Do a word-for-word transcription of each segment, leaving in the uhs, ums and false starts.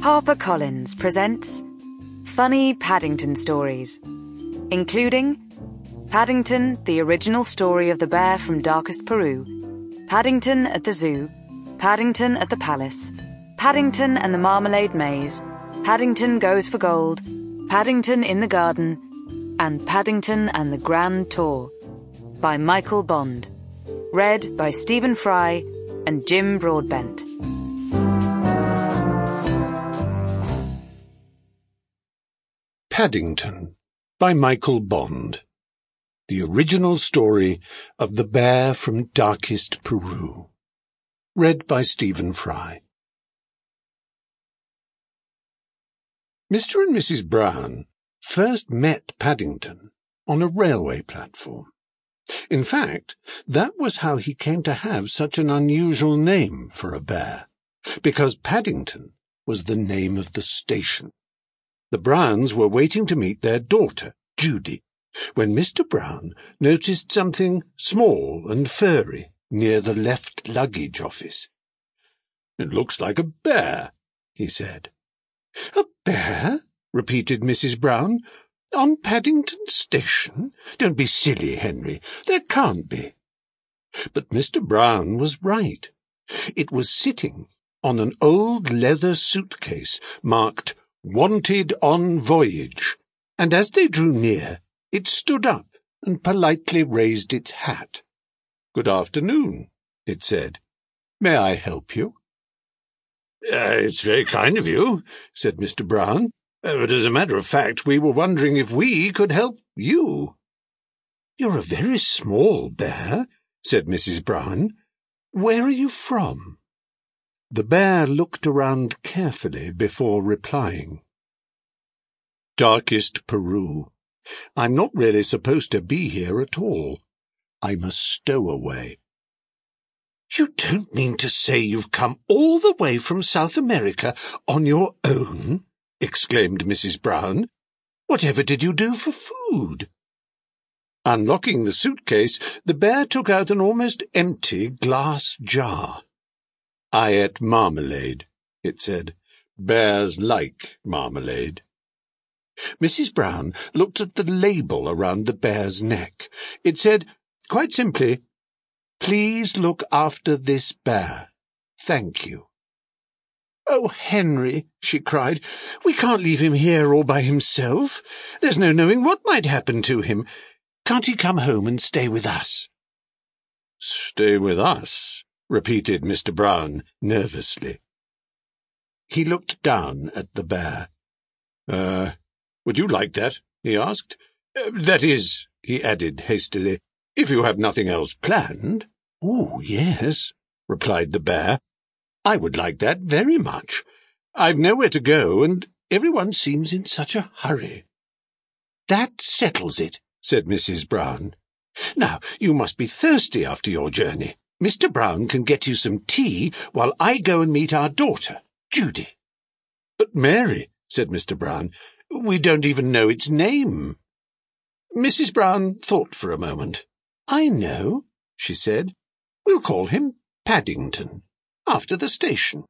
HarperCollins presents Funny Paddington Stories, including Paddington, the original story of the bear from Darkest Peru, Paddington at the Zoo, Paddington at the Palace, Paddington and the Marmalade Maze, Paddington Goes for Gold, Paddington in the Garden, and Paddington and the Grand Tour by Michael Bond. Read by Stephen Fry and Jim Broadbent. Paddington by Michael Bond. The original story of the bear from Darkest Peru. Read by Stephen Fry. Mister and Missus Brown first met Paddington on a railway platform. In fact, that was how he came to have such an unusual name for a bear, because Paddington was the name of the station. The Browns were waiting to meet their daughter, Judy, when Mister Brown noticed something small and furry near the left luggage office. "It looks like a bear," he said. "A bear?" repeated Missus Brown. "On Paddington Station? Don't be silly, Henry. There can't be." But Mister Brown was right. It was sitting on an old leather suitcase marked "Wanted on Voyage," and as they drew near, it stood up and politely raised its hat. "Good afternoon," it said. "May I help you?" Uh, it's very kind of you," said Mister Brown, uh, "but as a matter of fact, we were wondering if we could help you." "You're a very small bear," said Missus Brown. "Where are you from?" The bear looked around carefully before replying. "Darkest Peru. I'm not really supposed to be here at all. I'm a stowaway." "You don't mean to say you've come all the way from South America on your own?" exclaimed Missus Brown. "Whatever did you do for food?" Unlocking the suitcase, the bear took out an almost empty glass jar. "I ate marmalade," it said. "Bears like marmalade." Missus Brown looked at the label around the bear's neck. It said, quite simply, "Please look after this bear. Thank you." "Oh, Henry," she cried, "we can't leave him here all by himself. There's no knowing what might happen to him. Can't he come home and stay with us?" "Stay with us?" repeated Mister Brown nervously. He looked down at the bear. Uh, would you like that?" he asked. Uh, "that is," he added hastily, "if you have nothing else planned." "Oh, yes," replied the bear. "I would like that very much. I've nowhere to go, and everyone seems in such a hurry." "That settles it," said Missus Brown. "Now, you must be thirsty after your journey. Mister Brown can get you some tea while I go and meet our daughter, Judy." "But Mary," said Mister Brown, "we don't even know its name." Missus Brown thought for a moment. "I know," she said. "We'll call him Paddington, after the station."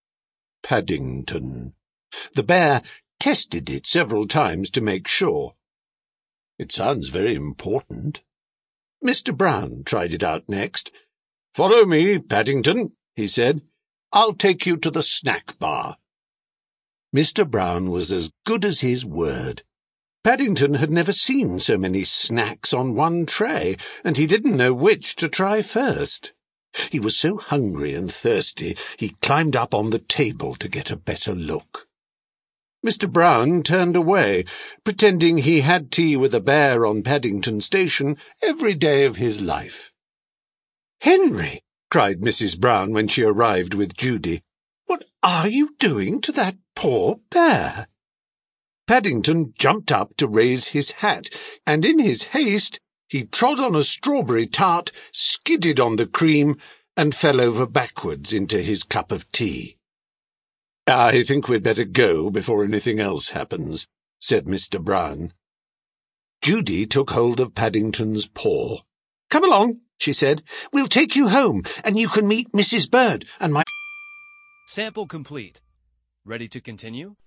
Paddington. The bear tested it several times to make sure. "It sounds very important." Mister Brown tried it out next. "Follow me, Paddington," he said. "I'll take you to the snack bar." Mister Brown was as good as his word. Paddington had never seen so many snacks on one tray, and he didn't know which to try first. He was so hungry and thirsty, he climbed up on the table to get a better look. Mister Brown turned away, pretending he had tea with a bear on Paddington Station every day of his life. "Henry!" cried Missus Brown when she arrived with Judy. "What are you doing to that poor bear?" Paddington jumped up to raise his hat, and in his haste he trod on a strawberry tart, skidded on the cream, and fell over backwards into his cup of tea. "I think we'd better go before anything else happens," said Mister Brown. Judy took hold of Paddington's paw. "Come along," she said. "We'll take you home, and you can meet Missus Bird and my—" Sample complete. Ready to continue?